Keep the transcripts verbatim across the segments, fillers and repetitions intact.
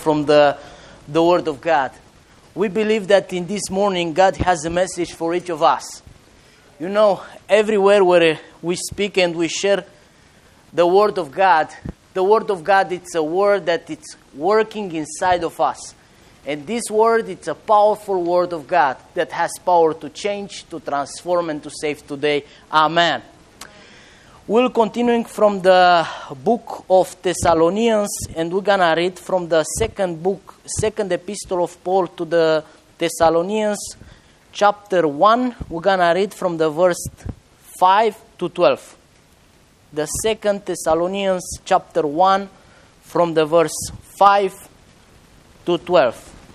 from the, the Word of God. We believe that in this morning God has a message for each of us. You know, everywhere where we speak and we share the Word of God, the Word of God, it's a word that it's working inside of us. And this word, it's a powerful Word of God that has power to change, to transform, and to save today. Amen. We're continuing from the book of Thessalonians, and we're going to read from the second book, second epistle of Paul to the Thessalonians, chapter one. We're going to read from the verse five to twelve. The second Thessalonians, chapter one, from the verse five to twelve.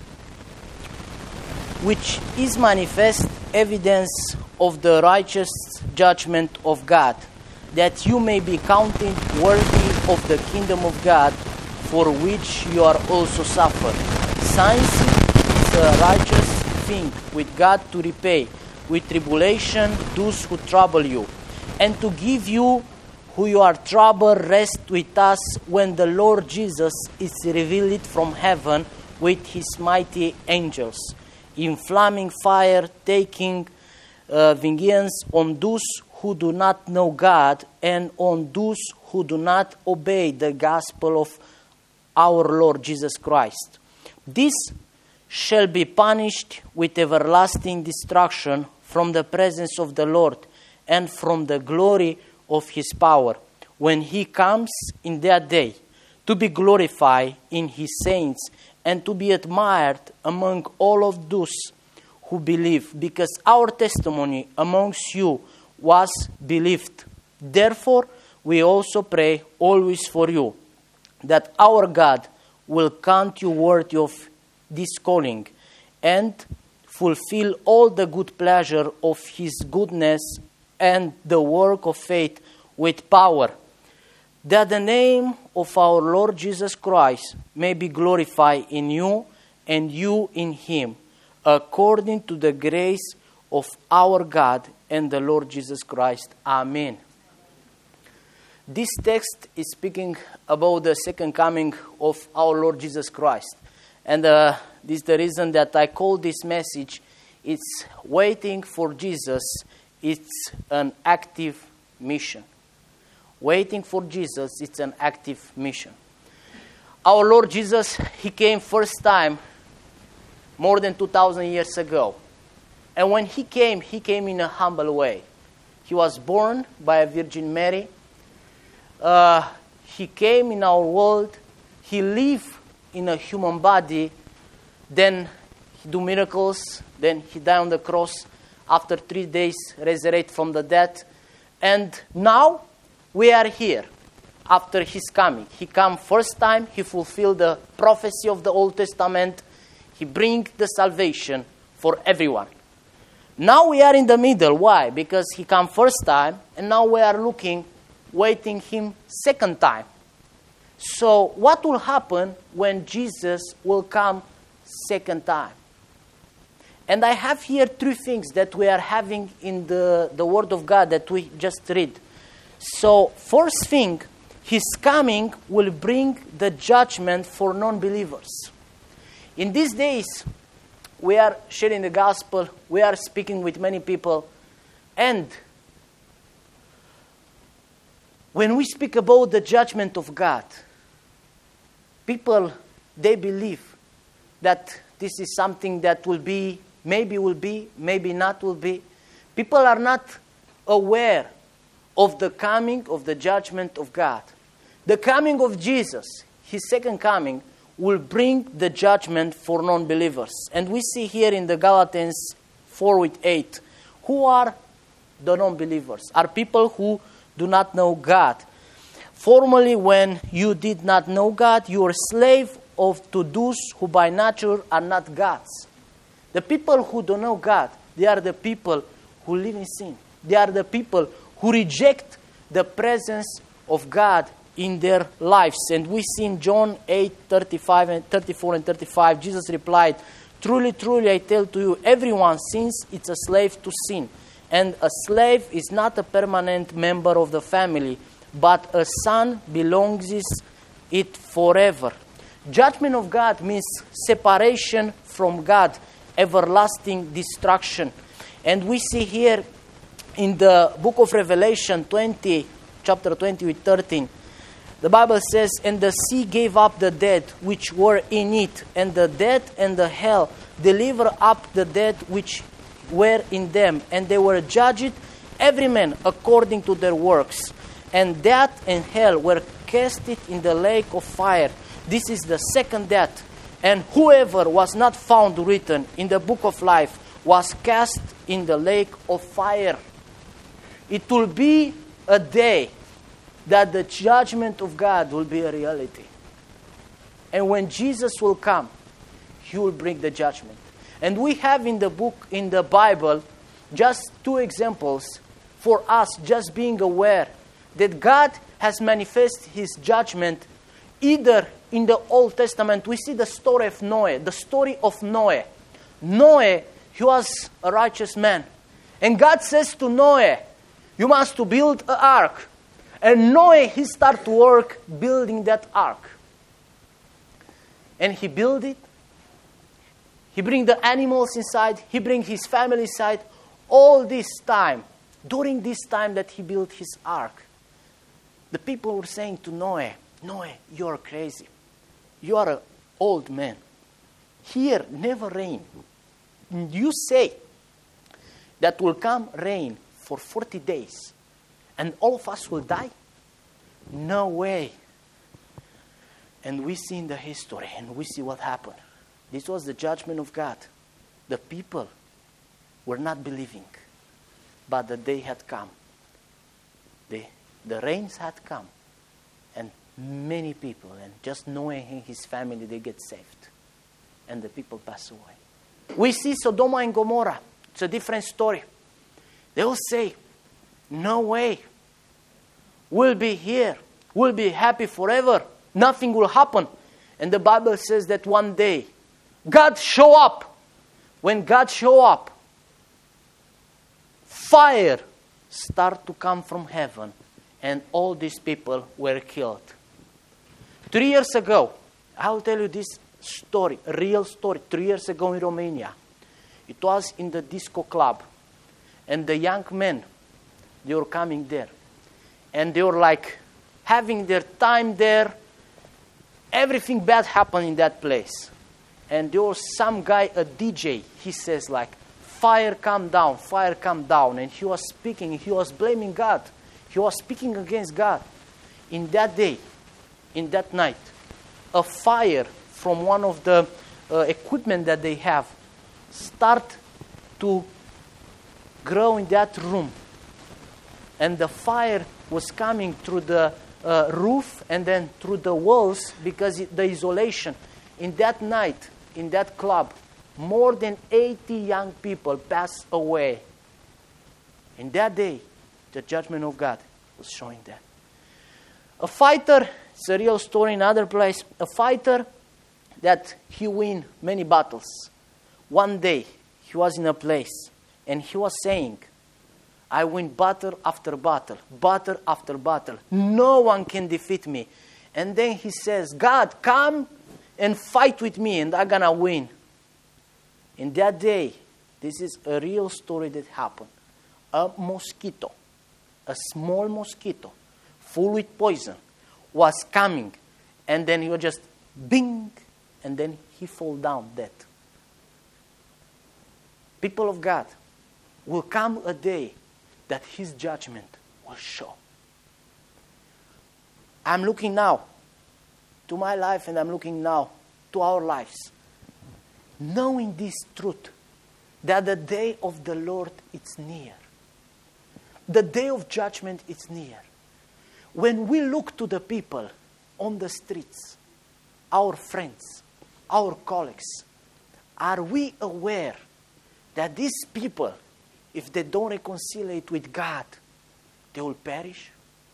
Which is manifest evidence of the righteous judgment of God, that you may be counted worthy of the kingdom of God, for which you are also suffered. Since it is a righteous thing with God to repay with tribulation those who trouble you, and to give you who you are troubled rest with us when the Lord Jesus is revealed from heaven with his mighty angels, in flaming fire, taking uh, vengeance on those who do not know God and on those who do not obey the gospel of our Lord Jesus Christ. This shall be punished with everlasting destruction from the presence of the Lord and from the glory of his power, when he comes in that day, to be glorified in his saints and to be admired among all of those who believe, because our testimony amongst you was believed. Therefore, we also pray always for you, that our God will count you worthy of this calling, and fulfill all the good pleasure of his goodness and the work of faith with power, that the name of our Lord Jesus Christ may be glorified in you and you in him, according to the grace of our God and the Lord Jesus Christ. Amen. This text is speaking about the second coming of our Lord Jesus Christ. And uh, this is the reason that I call this message, it's waiting for Jesus. It's an active mission. Waiting for Jesus, it's an active mission. Our Lord Jesus, he came first time more than two thousand years ago. And when he came, he came in a humble way. He was born by a Virgin Mary. Uh, he came in our world. He lived in a human body. Then he do miracles. Then he died on the cross. After three days, resurrected from the dead. And now we are here after his coming. He came first time. He fulfilled the prophecy of the Old Testament. He bring the salvation for everyone. Now we are in the middle. Why? Because he came first time, and now we are looking, waiting him second time. So what will happen when Jesus will come second time? And I have here three things that we are having in the, the Word of God that we just read. So first thing, his coming will bring the judgment for non-believers. In these days, we are sharing the gospel, we are speaking with many people, and when we speak about the judgment of God, people, they believe that this is something that will be, maybe will be, maybe not will be. People are not aware of the coming of the judgment of God. The coming of Jesus, his second coming, will bring the judgment for non-believers. And we see here in the Galatians four with eight, who are the non-believers? Are people who do not know God. Formerly, when you did not know God, you were slave of to those who by nature are not gods. The people who don't know God, they are the people who live in sin. They are the people who reject the presence of God in their lives. And we see in John eight, thirty-five and thirty-four and thirty-five, Jesus replied, "Truly, truly, I tell to you, everyone sins, it's a slave to sin. And a slave is not a permanent member of the family, but a son belongs it forever. Judgment of God means separation from God, everlasting destruction. And we see here in the book of Revelation twenty, chapter twenty with thirteen, the Bible says, "And the sea gave up the dead which were in it, and the dead and the hell delivered up the dead which were in them, and they were judged every man according to their works. And death and hell were casted in the lake of fire." This is the second death. "And whoever was not found written in the book of life was cast in the lake of fire." It will be a day that the judgment of God will be a reality. And when Jesus will come, He will bring the judgment. And we have in the book, in the Bible, just two examples for us just being aware that God has manifested His judgment either in the Old Testament. We see the story of Noah, the story of Noah. Noah, he was a righteous man. And God says to Noah, "You must to build an ark." And Noah, he started to work building that ark. And he built it. He bring the animals inside. He bring his family inside. All this time, during this time that he built his ark, the people were saying to Noah, "Noah, you're crazy. You are an old man. Here never rain. You say that will come rain for forty days and all of us will die? No way." And we see in the history and we see what happened. This was the judgment of God. The people were not believing, but the day had come. The, the rains had come. And many people, and just Noah and his family, they get saved. And the people pass away. We see Sodom and Gomorrah. It's a different story. They will say, "No way. We'll be here. We'll be happy forever. Nothing will happen." And the Bible says that one day, God show up. When God show up, fire start to come from heaven. And all these people were killed. Three years ago, I'll tell you this story, a real story. Three years ago in Romania, it was in the disco club. And the young men, they were coming there. And they were like having their time there. Everything bad happened in that place. And there was some guy, a D J, he says like, "Fire come down, fire come down." And he was speaking, he was blaming God. He was speaking against God. In that day, in that night, a fire from one of the uh, equipment that they have start to grow in that room. And the fire was coming through the uh, roof and then through the walls because it, the isolation. In that night, in that club, more than eighty young people passed away. In that day, the judgment of God was showing that. A fighter, it's a real story in another place, a fighter that he win many battles. One day, he was in a place and he was saying, "I win battle after battle, battle after battle. No one can defeat me." And then he says, "God, come and fight with me and I'm gonna win." In that day, this is a real story that happened. A mosquito, a small mosquito, full with poison, was coming. And then he was just bing, and then he fall down dead. People of God, will come a day that His judgment will show. I'm looking now to my life and I'm looking now to our lives. Knowing this truth, that the day of the Lord is near. The day of judgment is near. When we look to the people on the streets, our friends, our colleagues, are we aware that these people, if they don't reconcile with God, they will perish?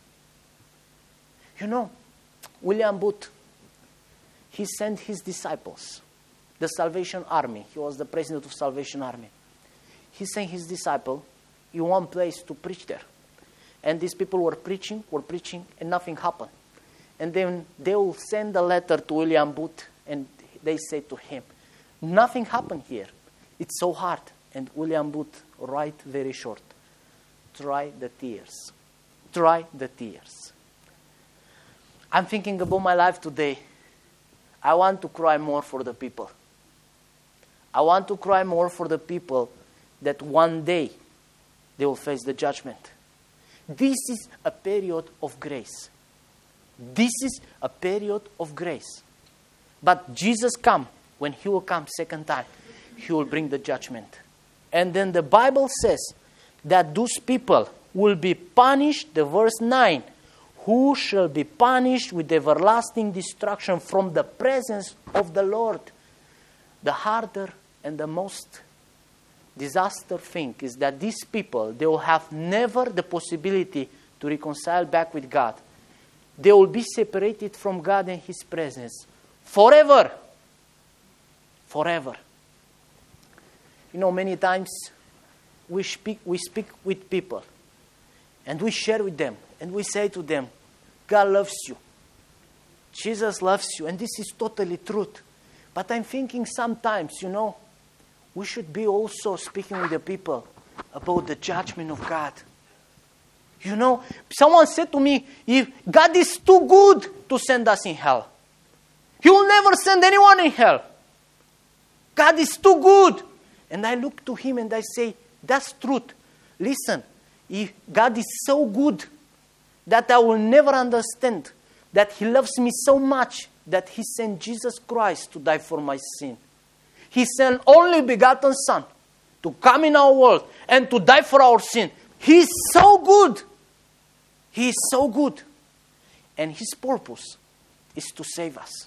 You know, William Booth, he sent his disciples, the Salvation Army. He was the president of Salvation Army. He sent his disciple in one place to preach there. And these people were preaching, were preaching, and nothing happened. And then they will send a letter to William Booth, and they say to him, nothing happened here. It's so hard. And William Booth write very short, try the tears. Try the tears. I'm thinking about my life today. I want to cry more for the people. I want to cry more for the people that one day they will face the judgment. This is a period of grace. This is a period of grace. But Jesus come, when he will come second time, he will bring the judgment. And then the Bible says that those people will be punished, the verse nine, who shall be punished with everlasting destruction from the presence of the Lord. The harder and the most disaster thing is that these people, they will have never the possibility to reconcile back with God. They will be separated from God and his presence forever. Forever. You know, many times we speak, we speak with people and we share with them and we say to them, God loves you. Jesus loves you. And this is totally truth. But I'm thinking sometimes, you know, we should be also speaking with the people about the judgment of God. You know, someone said to me, if God is too good to send us in hell. He will never send anyone in hell. God is too good. And I look to him and I say, that's truth. Listen, if God is so good that I will never understand that he loves me so much that he sent Jesus Christ to die for my sin. He sent only begotten Son to come in our world and to die for our sin. He is so good. He is so good. And his purpose is to save us.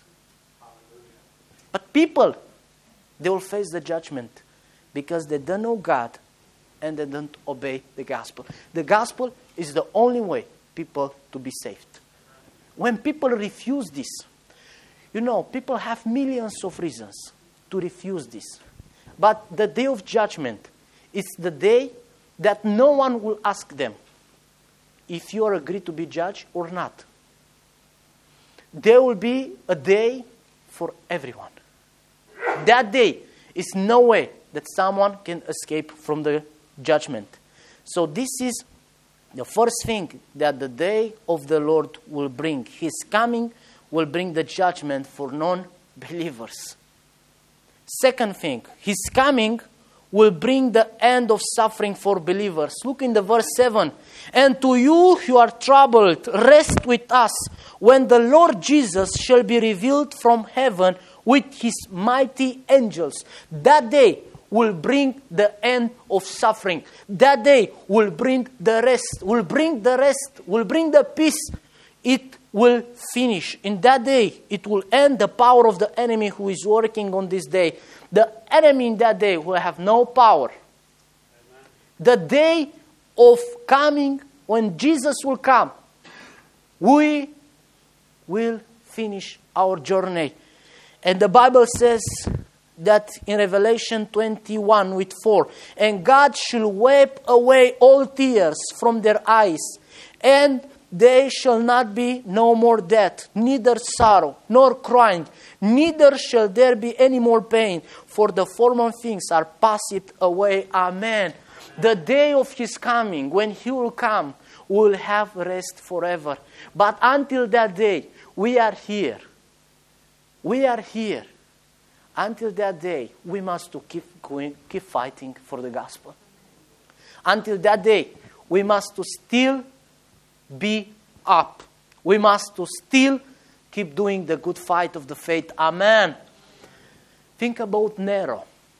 But people, they will face the judgment because they don't know God and they don't obey the gospel. The gospel is the only way people to be saved. When people refuse this, you know, people have millions of reasons to refuse this. But the day of judgment is the day that no one will ask them if you are agreed to be judged or not. There will be a day for everyone. That day is no way that someone can escape from the judgment. So this is the first thing that the day of the Lord will bring. His coming will bring the judgment for non-believers. Second thing, his coming will bring the end of suffering for believers. Look in the verse seven. And to you who are troubled, rest with us when the Lord Jesus shall be revealed from heaven with his mighty angels. That day will bring the end of suffering. That day will bring the rest, will bring the rest, will bring the peace. It will finish. In that day, it will end the power of the enemy who is working on this day. The enemy in that day will have no power. Amen. The day of coming, when Jesus will come, we will finish our journey. And the Bible says that in Revelation twenty-one with four, and God shall wipe away all tears from their eyes, and they shall not be no more death, neither sorrow, nor crying, neither shall there be any more pain, for the former things are passed away. Amen. The day of his coming, when he will come, we will have rest forever. But until that day, we are here. We are here. Until that day, we must to keep going, keep fighting for the gospel. Until that day, we must to still be up. We must to still keep doing the good fight of the faith. Amen. Think about Nero.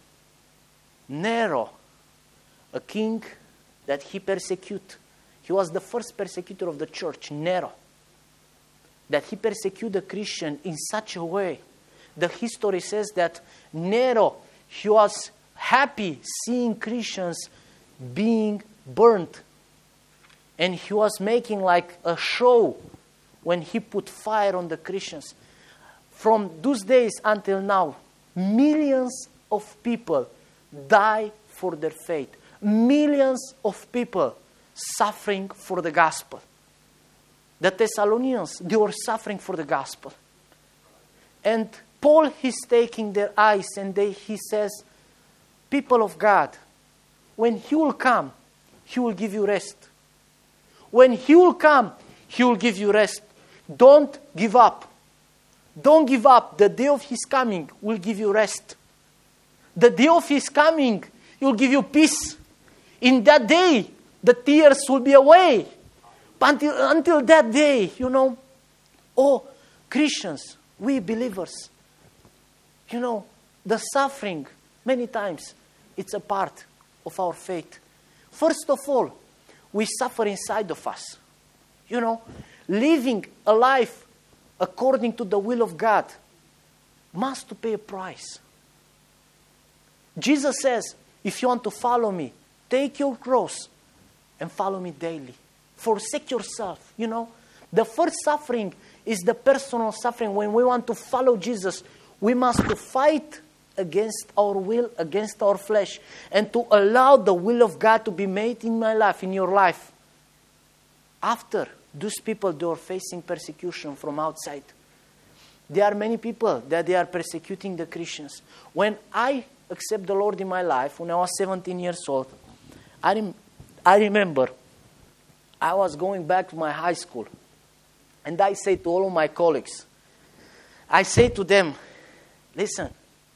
Nero, a king that he persecuted. He was the first persecutor of the church, Nero. That he persecuted the Christian in such a way. The history says that Nero, he was happy seeing Christians being burnt. And he was making like a show when he put fire on the Christians. From those days until now, millions of people die for their faith. Millions of people suffering for the gospel. The Thessalonians, they were suffering for the gospel. And Paul, he's taking their eyes and they, he says, people of God, when he will come, he will give you rest. When he will come, he will give you rest. Don't give up. Don't give up. The day of his coming will give you rest. The day of his coming, he will give you peace. In that day, the tears will be away. But until, until that day, you know, oh, Christians, we believers, you know, the suffering, many times, it's a part of our faith. First of all, we suffer inside of us. You know, living a life according to the will of God must to pay a price. Jesus says, if you want to follow me, take your cross and follow me daily. Forsake yourself, you know. The first suffering is the personal suffering. When we want to follow Jesus, we must to fight against our will, against our flesh, and to allow the will of God to be made in my life, in your life. After, those people, they are facing persecution from outside. There are many people that they are persecuting the Christians. When I accept the Lord in my life, when I was seventeen years old, I, rem- I remember I was going back to my high school. And I say to all of my colleagues, I say to them, listen,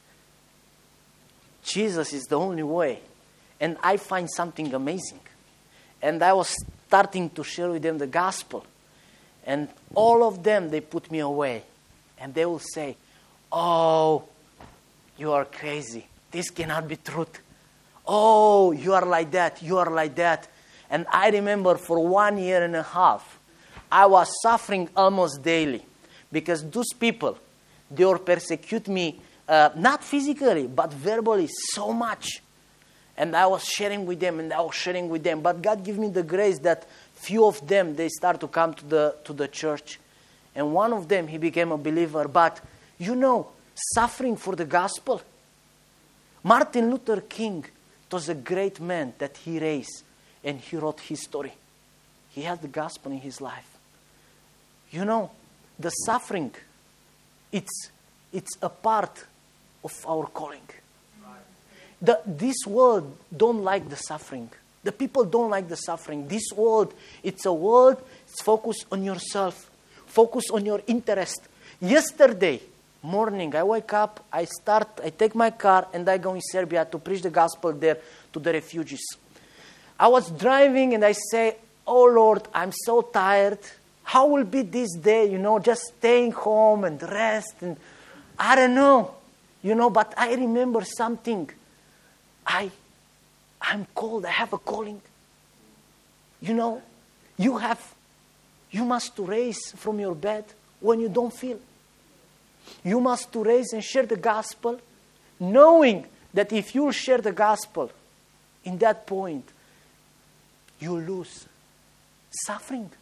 Jesus is the only way. And I find something amazing. And I was starting to share with them the gospel. And all of them, they put me away. And they will say, oh, you are crazy. This cannot be truth. Oh, you are like that. You are like that. And I remember for one year and a half, I was suffering almost daily. Because those people, they will persecute me, uh, not physically, but verbally, so much. And I was sharing with them, and I was sharing with them. But God gave me the grace that few of them, they start to come to the to the church. And one of them, he became a believer. But, you know, suffering for the gospel. Martin Luther King was a great man that he raised. And he wrote history. He had the gospel in his life. You know, the suffering, it's, it's a part of our calling. The, this world don't like the suffering. The people don't like the suffering. This world, it's a world, it's focused on yourself. Focus on your interest. Yesterday morning, I wake up, I start, I take my car, and I go in Serbia to preach the gospel there to the refugees. I was driving, and I say, oh Lord, I'm so tired. How will be this day, you know, just staying home and rest, and I don't know, you know, but I remember something. I, I'm called, I have a calling. You know, you have, you must to raise from your bed when you don't feel. You must to raise and share the gospel, knowing that if you share the gospel, in that point, you lose suffering.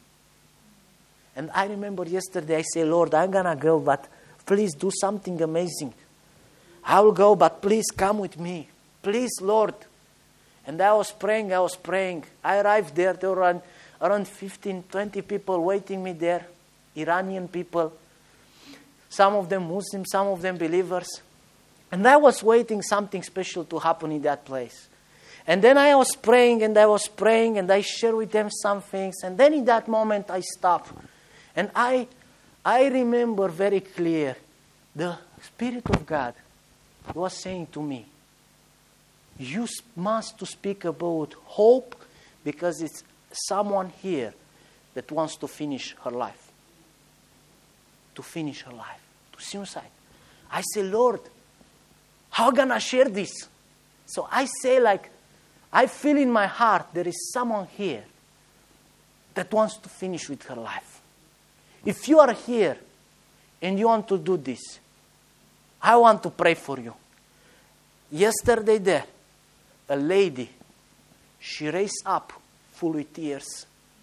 And I remember yesterday, I say, Lord, I'm going to go, but please do something amazing. I will go, but please come with me. Please, Lord. And I was praying, I was praying. I arrived there, there were around, around fifteen, twenty people waiting me there. Iranian people. Some of them Muslims, some of them believers. And I was waiting something special to happen in that place. And then I was praying, and I was praying, and I shared with them some things. And then in that moment, I stopped. And I, I remember very clear, the Spirit of God was saying to me, you must to speak about hope, because it's someone here that wants to finish her life. To finish her life. To suicide. I say, Lord, how can I share this? So I say like, I feel in my heart there is someone here that wants to finish with her life. If you are here and you want to do this, I want to pray for you. Yesterday there, a lady, she raised up full with tears.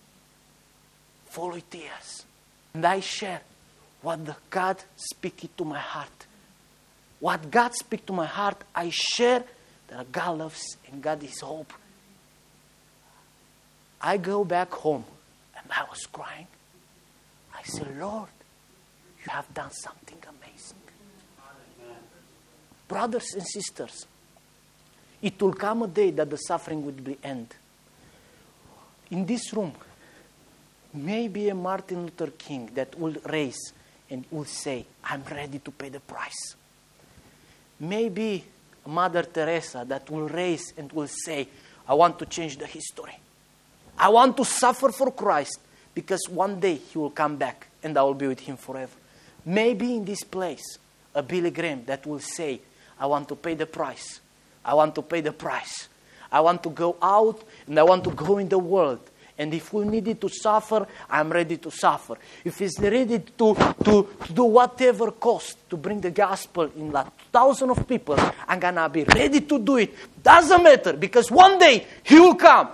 Full with tears. And I share what the God speaks to my heart. What God speaks to my heart, I share that God loves and God is hope. I go back home and I was crying. say, Lord, you have done something amazing. Brothers and sisters, it will come a day that the suffering will be end. In this room, maybe a Martin Luther King that will raise and will say, I'm ready to pay the price. Maybe Mother Teresa that will raise and will say, I want to change the history. I want to suffer for Christ because one day He will come back and I will be with Him forever. Maybe in this place, a Billy Graham that will say, I want to pay the price. I want to pay the price. I want to go out and I want to go in the world. And if we needed to suffer, I'm ready to suffer. If He's ready to, to, to do whatever cost to bring the gospel in like thousands of people, I'm going to be ready to do it. Doesn't matter, because one day He will come.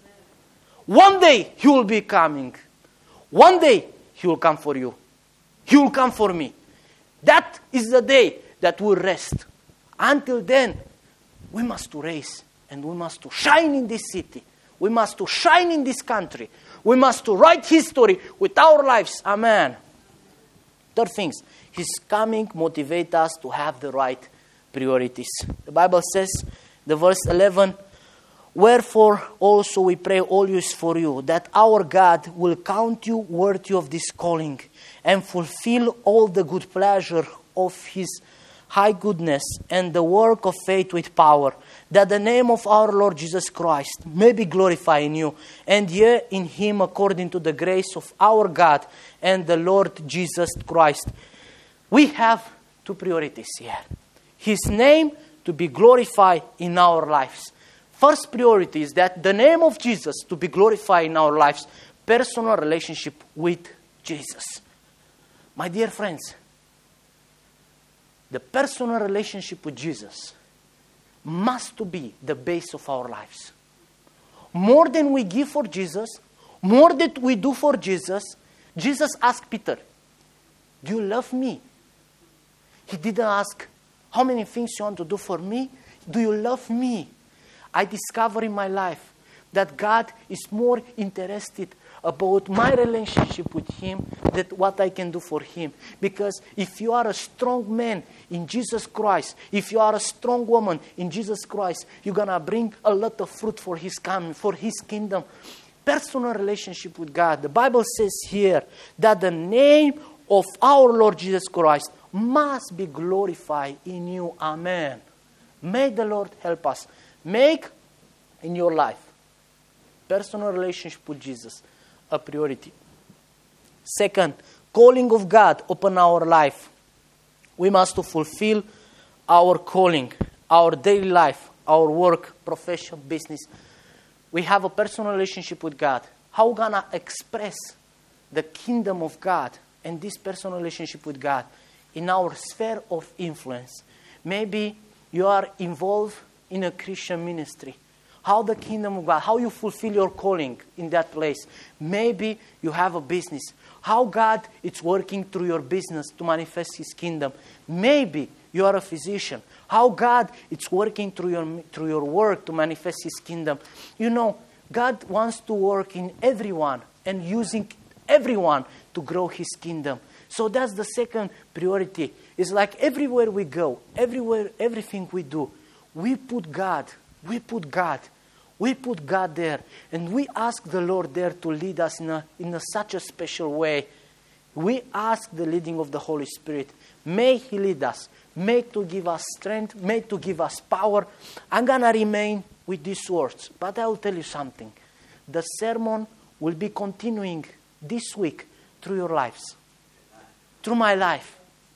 One day He will be coming. One day He will come for you. He will come for me. That is the day that we'll rest. Until then, we must to raise and we must to shine in this city. We must to shine in this country. We must to write history with our lives. Amen. Third things, His coming motivates us to have the right priorities. The Bible says, the verse eleven, wherefore also we pray always for you, that our God will count you worthy of this calling, and fulfill all the good pleasure of His high goodness and the work of faith with power, that the name of our Lord Jesus Christ may be glorified in you, and ye in Him according to the grace of our God and the Lord Jesus Christ. We have two priorities here. His name to be glorified in our lives. First priority is that the name of Jesus to be glorified in our lives. Personal relationship with Jesus. My dear friends, the personal relationship with Jesus must to be the base of our lives. More than we give for Jesus, more that we do for Jesus, Jesus asked Peter, do you love me? He didn't ask, how many things you want to do for me? Do you love me? I discover in my life that God is more interested about my relationship with Him than what I can do for Him. Because if you are a strong man in Jesus Christ, if you are a strong woman in Jesus Christ, you're going to bring a lot of fruit for His coming, for His kingdom. Personal relationship with God. The Bible says here that the name of our Lord Jesus Christ must be glorified in you. Amen. May the Lord help us. Make in your life personal relationship with Jesus a priority. Second, calling of God upon our life. We must to fulfill our calling, our daily life, our work, profession, business. We have a personal relationship with God. How we gonna express the kingdom of God and this personal relationship with God in our sphere of influence? Maybe you are involved in a Christian ministry. How the kingdom of God, how you fulfill your calling in that place. Maybe you have a business. How God is working through your business to manifest His kingdom. Maybe you are a physician. How God is working through your, through your work to manifest His kingdom. You know, God wants to work in everyone and using everyone to grow His kingdom. So that's the second priority. It's like everywhere we go, everywhere, everything we do, we put God. We put God. We put God there. And we ask the Lord there to lead us in a, in a such a special way. We ask the leading of the Holy Spirit. May He lead us. May to give us strength. May to give us power. I'm going to remain with these words. But I will tell you something. The sermon will be continuing this week through your lives. Through my life.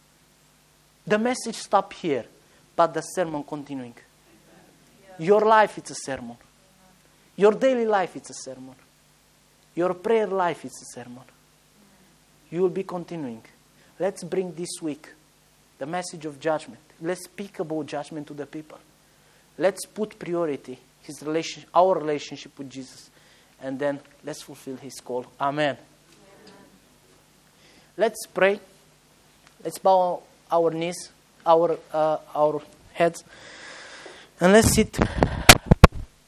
The message stopped here. But the sermon continuing. Your life is a sermon. Your daily life is a sermon. Your prayer life is a sermon. You will be continuing. Let's bring this week the message of judgment. Let's speak about judgment to the people. Let's put priority, his relation, our relationship with Jesus. And then let's fulfill His call. Amen. Amen. Let's pray. Let's bow our knees, our uh, our heads. And let's sit